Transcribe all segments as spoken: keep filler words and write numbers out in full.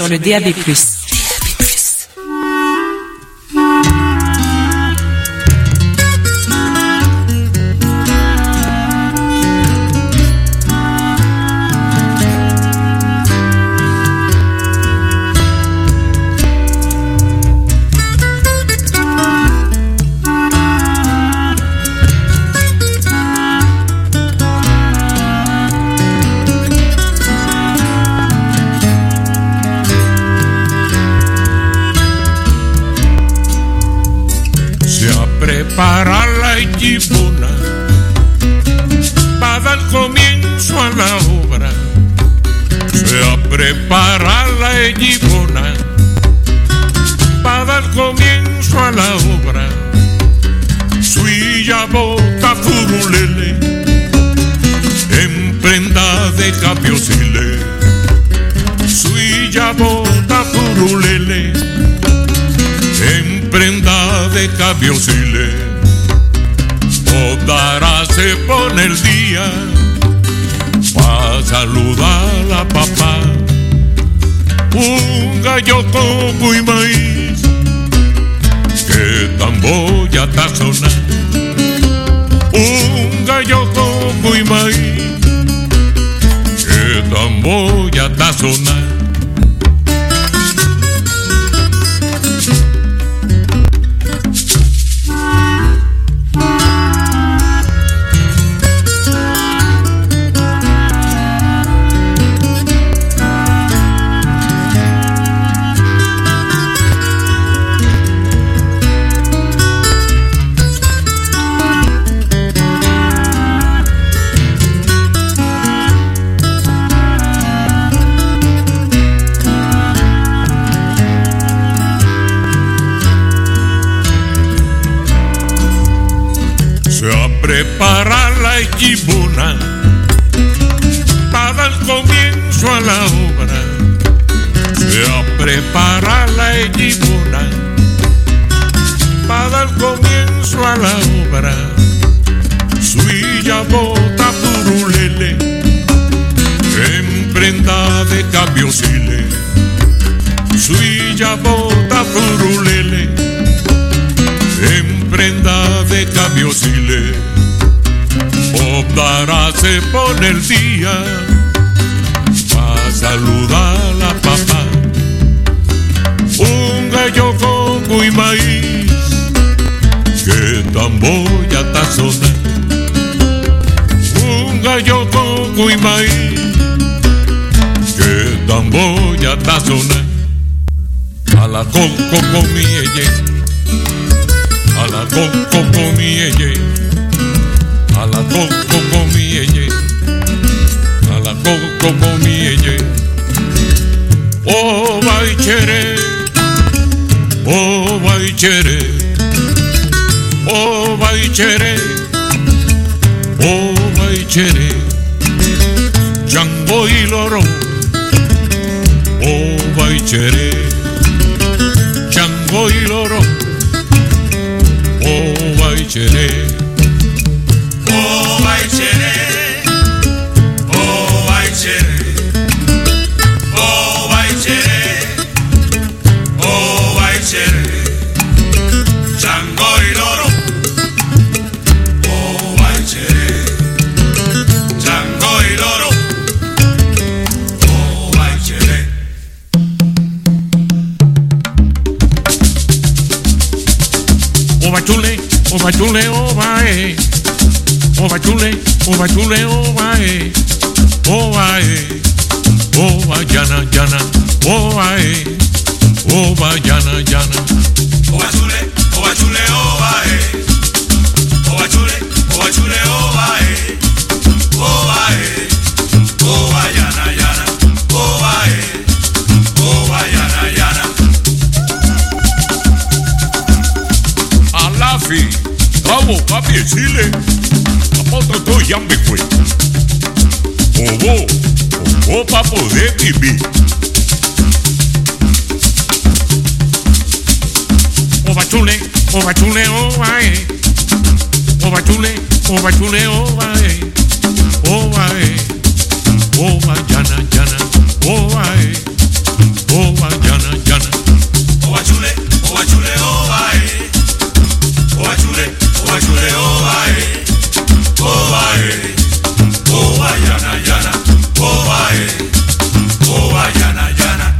sur le D A B plus. Para la Yibuna, para dar comienzo a la obra, se prepara la Yibuna, para dar comienzo a la obra, suya bota furulele, en prenda de capiosile, suya bota furulele, en prenda de capiosile. Odara se pone el día pa' saludar a papá. Un gallo coco y maíz que tamboya está sonar. Un gallo coco y maíz que tamboya está sonar. Prepara la Yibuna para dar comienzo a la obra. Se prepara la Yibuna para dar comienzo a la obra. Suya bota furulele, en prenda de capiosile. Suya bota furulele, en prenda de capiosile. Obdara se pone el día pa' saludar a papá. Un gallo coco y maíz que tamboya está sonar. Un gallo coco y maíz que tamboya está sonar. A la coco con mi eye, a la coco con mi eye, a la coco con mi eye, a la coco con mi eye. Oh baichere, oh baichere, oh baichere, oh baichere, Django y loro, oh baichere, Django y loro, oh baichere. Oh baichere, oh baichere, oh baichere, oh baichere, Django y loro, oh baichere, Django y loro, oh baichere. Oh bachule, oh bachule, oh bae. Oh bachule, oh bachule, oh bae, oh bae, oh bayana, yana, oh bae, oh bayana, yana. Oh bachule, oh bachule, oh bae, oh bachule, oh bachule, oh bae, oh bae, oh bayana, yana, oh bae, oh bayana, yana. Alafi, bravo, papi, Chile. Otro to yambe kwe. Obo, obo pa poder vivir. Oba chule, oba chule, oba eh. Oba chule, oba chule, oba eh. Oba eh. Oba yana, yana, oba eh. oa, yana, yana. Oa chule, oa chule, oa eh. Oa chule, oa chule, oa eh. Oa eh. Oa yana, yana. Oa eh. Oa yana, yana.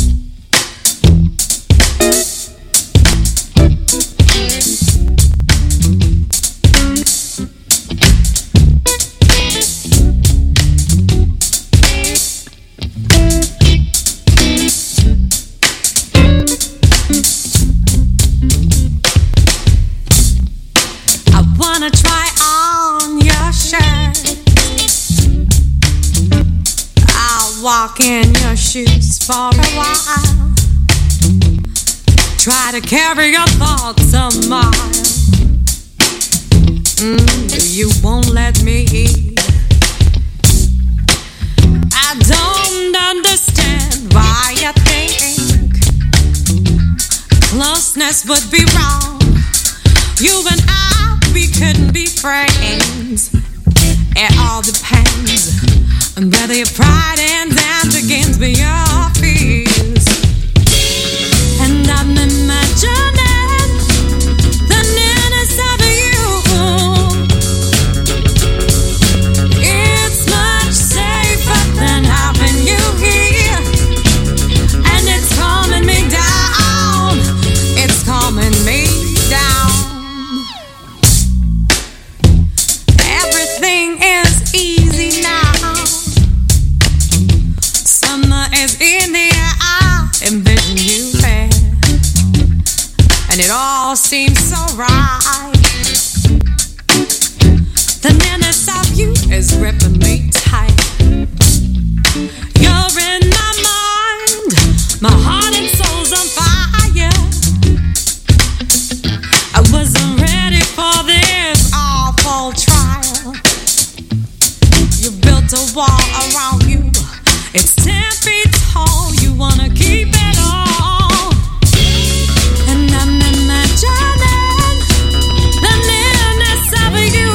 Walk in your shoes for a while. Try to carry your thoughts a mile. Mm, you won't let me eat. I don't understand why you think closeness would be wrong. You and I, we couldn't be friends. It all depends on whether your pride ends and begins with your fears. And I'm imagining the nearness of you. It's much safer than having you here. And it's calming me down. It's calming me down. Everything is easy now. Is in the air, I envision you there, and it all seems so right. The nearness of you is gripping me tight. You're in my mind, my heart and soul's on fire. I wasn't ready for this awful trial. You built a wall around you. It's ten feet tall, you wanna keep it all. And I'm imagining the nearness of you.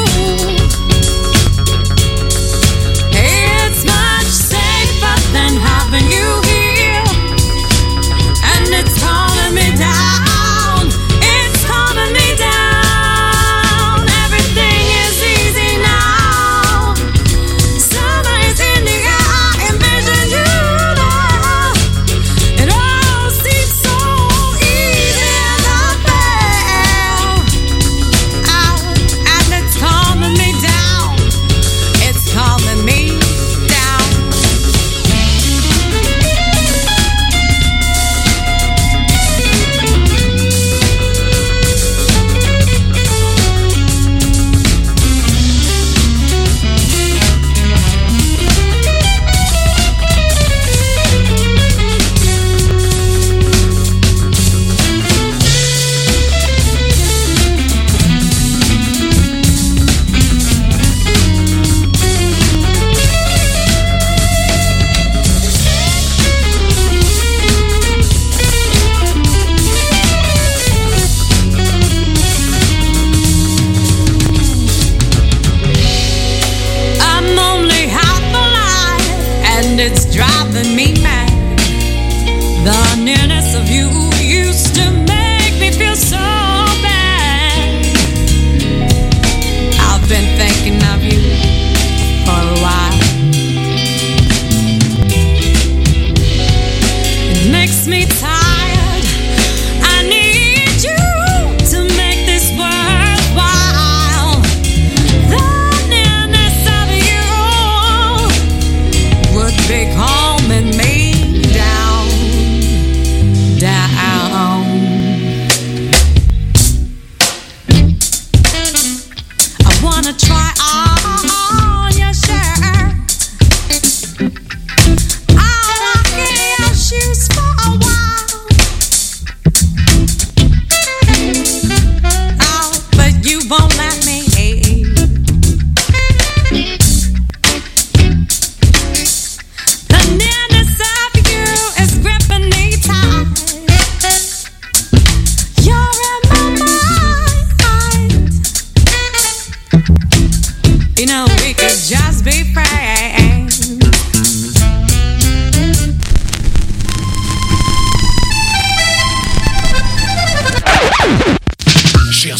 It's much safer than having you here. And it's calling me down. It's calling me down. Everything is easy now. Summer is in the air. It's driving me mad. The nearness of you used to make me feel so bad. I've been thinking of you for a while. It makes me tired. I need you to make this worthwhile. The nearness of you would be calming me down, down. I wanna try on your shirt. I'll walk in your shoes for a while. Oh, but you won't let me. You know, we could just be friends.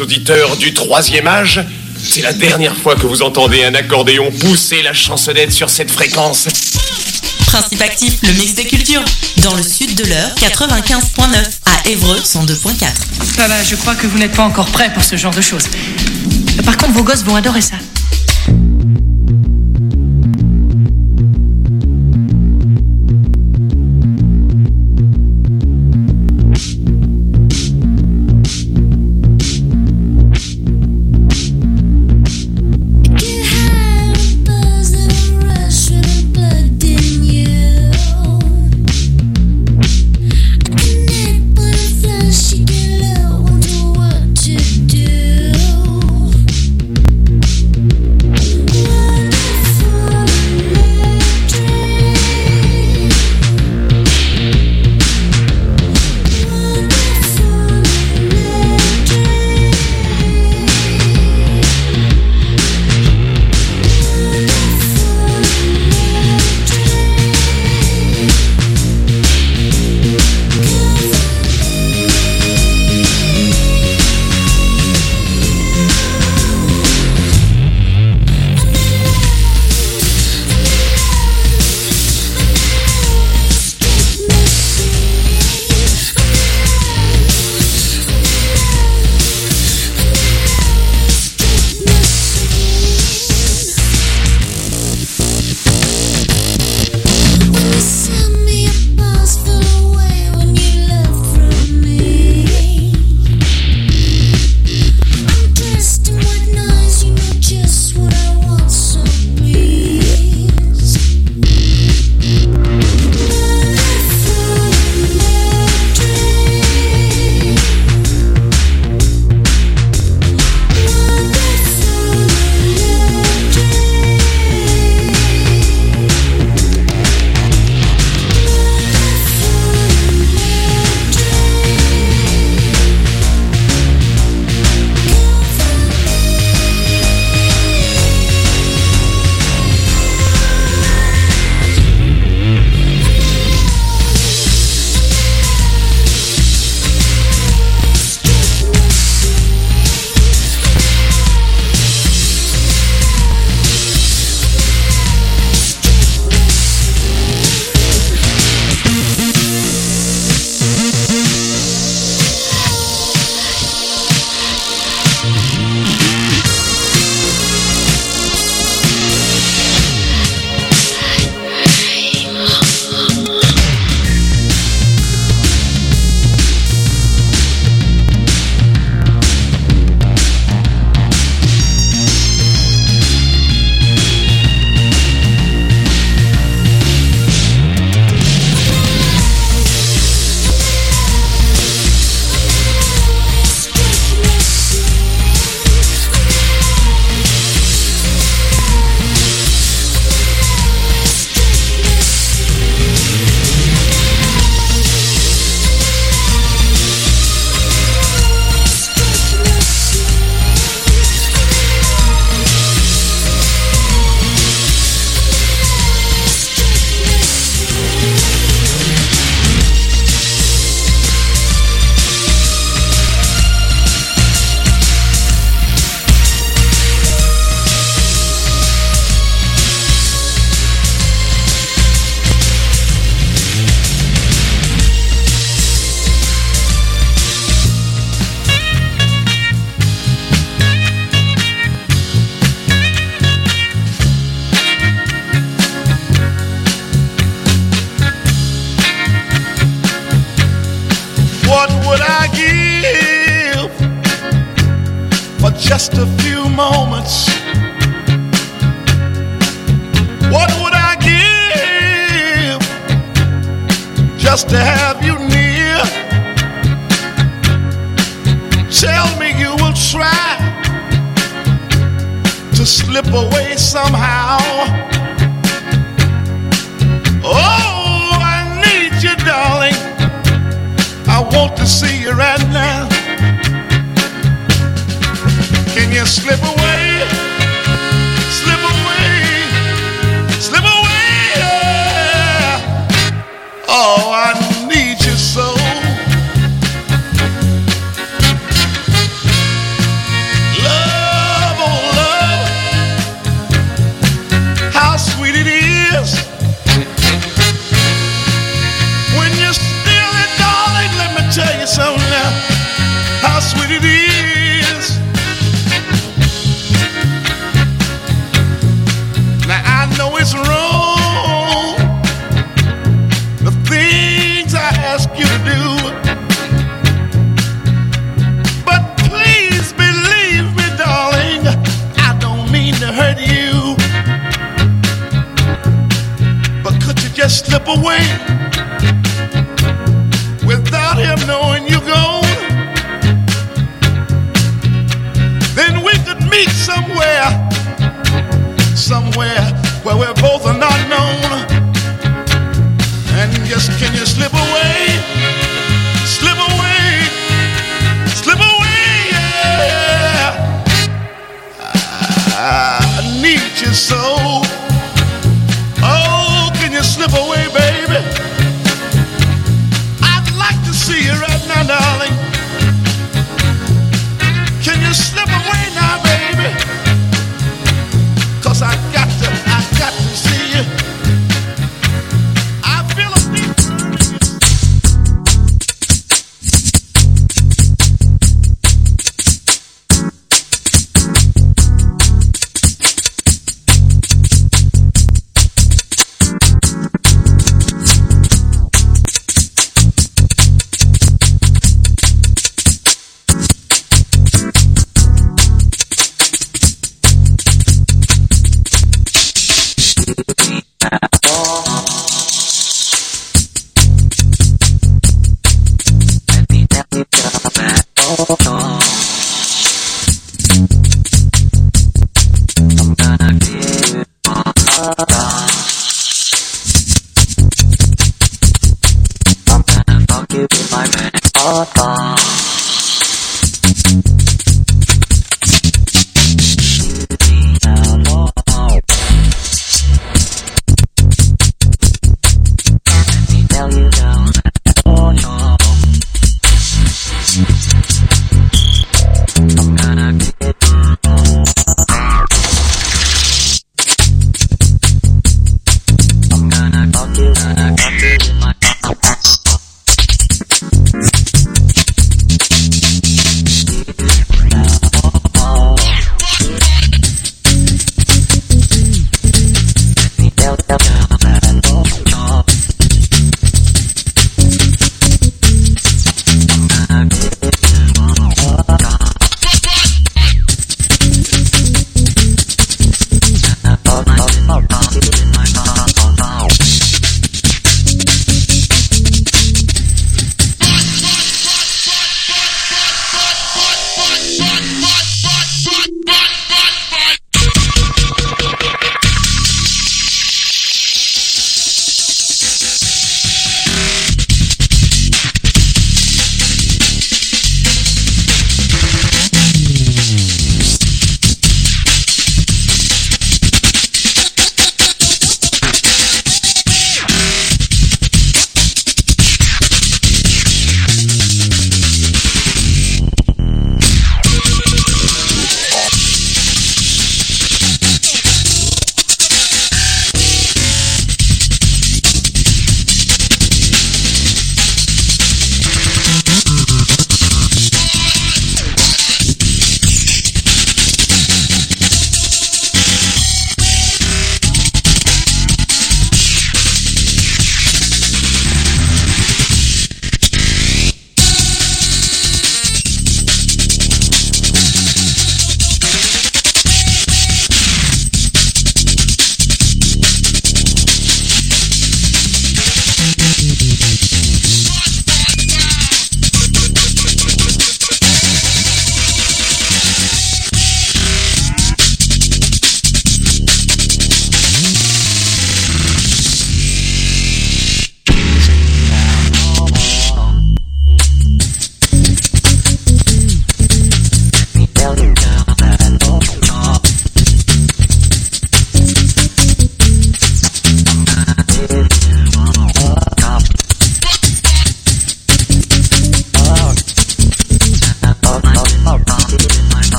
auditeurs du troisième âge. C'est la dernière fois que vous entendez un accordéon pousser la chansonnette sur cette fréquence. Principe actif, le mix des cultures. Dans le sud de l'heure, quatre-vingt-quinze virgule neuf. À Évreux, cent deux virgule quatre. Papa, je crois que vous n'êtes pas encore prêt pour ce genre de choses. Par contre, vos gosses vont adorer ça. just a few moments. What would I give just to have you near? Tell me you will try to slip away somehow. Oh, I need you, darling. I want to see you right now. Can you slip away? Slip away, slip away, yeah. Oh, I need you so. slip away without him knowing you're gone? Then we could meet somewhere, somewhere where we're both are not known. And just can you slip away, slip away, slip away, yeah. I need you so. Oh, can you slip away, baby?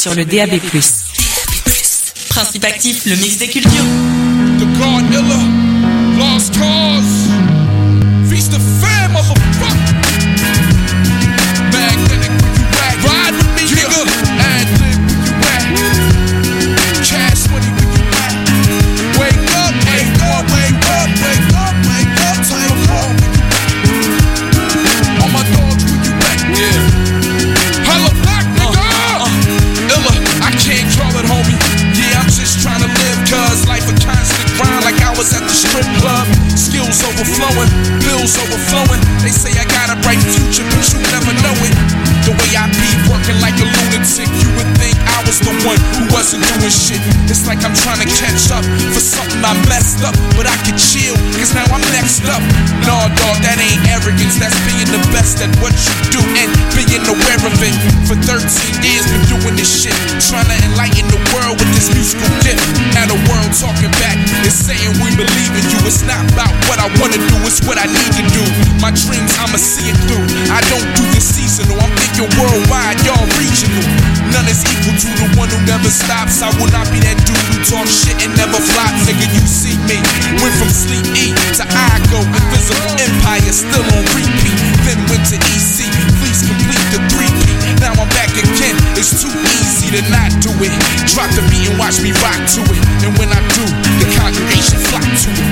sur le D A B plus. Principe actif, le mix des cultures. The God Illa, Lost Cause, Feast of Fam, motherfucker. Magnetic, where you at? Ride with me, nigga. Ad-lib, where you at? Cash money, where you at? Wake up, wake up, wake up, wake up, wake up. Time to call, where you at? All my dogs, where you at? Yeah. Hello, black nigga. Uh, uh, Illa, I can't call it, homie. Yeah, I'm just trying to live, cause life a constant grind like I was at the strip club. Skills overflowing, bills overflowing. They say I got a bright future, but you never know it. The way I be working like a lunatic, you would think I was the one who wasn't doing shit. It's like I'm trying to catch up for something I messed up, but I can chill, cause now I'm next up. Nah, dog, that ain't arrogance, that's being the best at what you do and being aware of it. For thirteen years, been doing this shit, trying to enlighten the world with this musical gift. Now the world talking back, it's saying we believe in you. It's not about what I wanna do, it's what I need to do. My dreams, I'ma see it through. I don't do this seasonal, I'm thinking worldwide, y'all regional. None is equal to the one who never stops. I will not be that dude who talk shit and never flop. Nigga, you see me, went from sleep E to I go. Invisible empire, still on repeat. Then went to E C, please complete the three-peat. Now I'm back again, it's too easy to not do it. Drop the beat and watch me rock to it. And when I do, the congregation flock to it.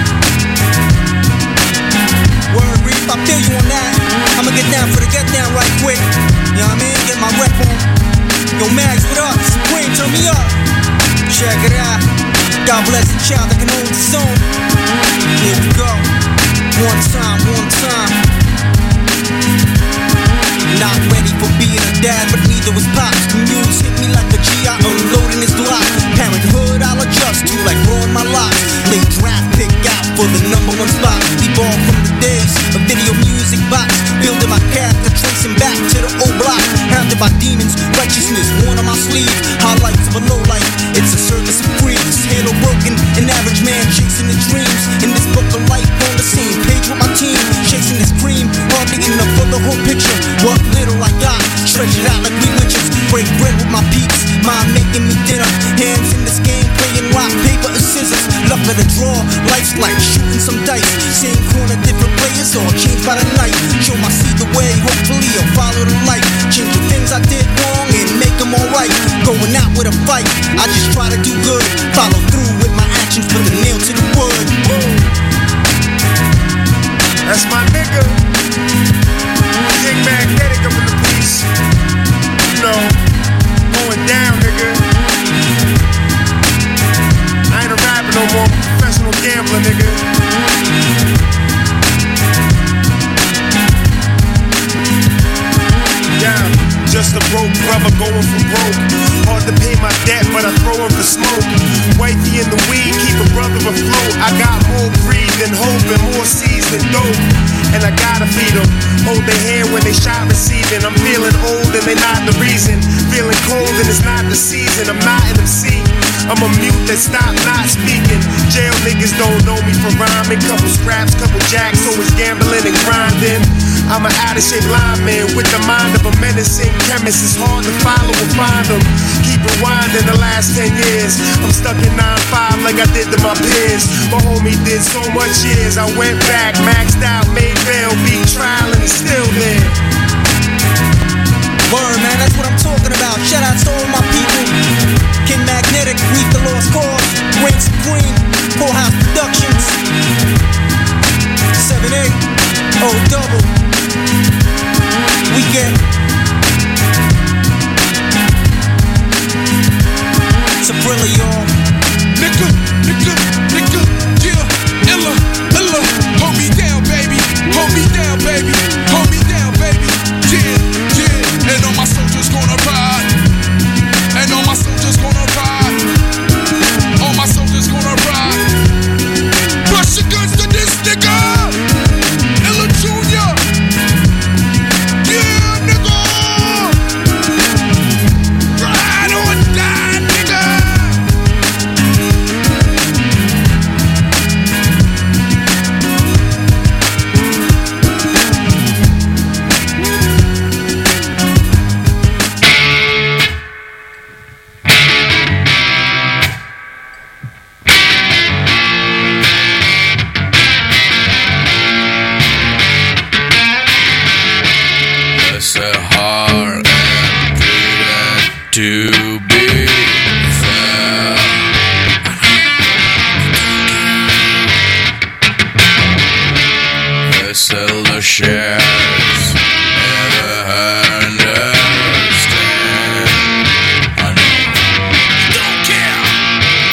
Word Reef, I feel you on that. I'ma get down for the get down right quick. You know what I mean? Get my rep on. Yo, Mags, what up? Supreme, turn me up. Check it out. God bless the child that can hold his own. Here we go. One time, one time. Not ready for being a dad, but neither was Pops. The news hit me like a G I unloading his Glock. Parenthood, I'll adjust to like growing my locks. Late draft pick out for the number one spot. Evolved from the days of video music box. Building my character, tracing back to the old block. Hounded by demons, righteousness worn on my sleeve. Highlights of a low life, it's a circus of freaks. Halo broken, an average man chasing his dreams. In this book of life, on the same page with my team. Chasing this cream, hardly enough for the whole picture. What little I got, stretch it out like we witches. Break bread with my peeps, mind making me dinner. Hands in this game, playing rock, paper, and scissors. Luck of the draw, life's like shooting some dice. Same corner, different players, all changed by the night. Show my seed the way, hopefully I'll follow the light. Change the things I did wrong and make them alright. Going out with a fight, I just try to do good. Follow through with my actions, put the nail to the wood. Woo! That's my nigga. King Magnetic up in the piece. You know, going down, nigga. I ain't a rapper no more, professional gambler, nigga. Yeah, just a broke brother going from broke. Hard to pay my debt, but I throw him for smoke. Wifey in the weed, keep a brother afloat. I got more greed than hope and more seeds than dope. And I gotta feed them. Hold their hand when they shot receiving. I'm feeling old and they not the reason. Feeling cold and it's not the season. I'm not an M C. I'm a mute that stop not speaking. Jail niggas don't know me for rhyming. Couple scraps, couple jacks, always gambling and grinding. I'm an out-of-shape lineman with the mind of a menacing chemist. It's hard to follow or find them. Keep rewinding the last ten years. I'm stuck in nine five like I did to my peers. My homie did so much years. I went back, maxed out, made bail, beat trial, and he's still there. Word, man, that's what I'm talking about. Shout out to all my people. King Magnetic, Reef the Lost Cause, Reign Supreme, Poorhouse Productions, seven eight, O double. We get Sabrilla, y'all. Nigga, nigga, nigga, yeah, Illa, Illa. Hold me down, baby. Hold me down, baby. Hold me down, baby. Yeah, yeah. And all my soldiers gonna ride. And all my soldiers gonna ride. All my soldiers gonna ride. Brush your guns to be fair. They sell the shares.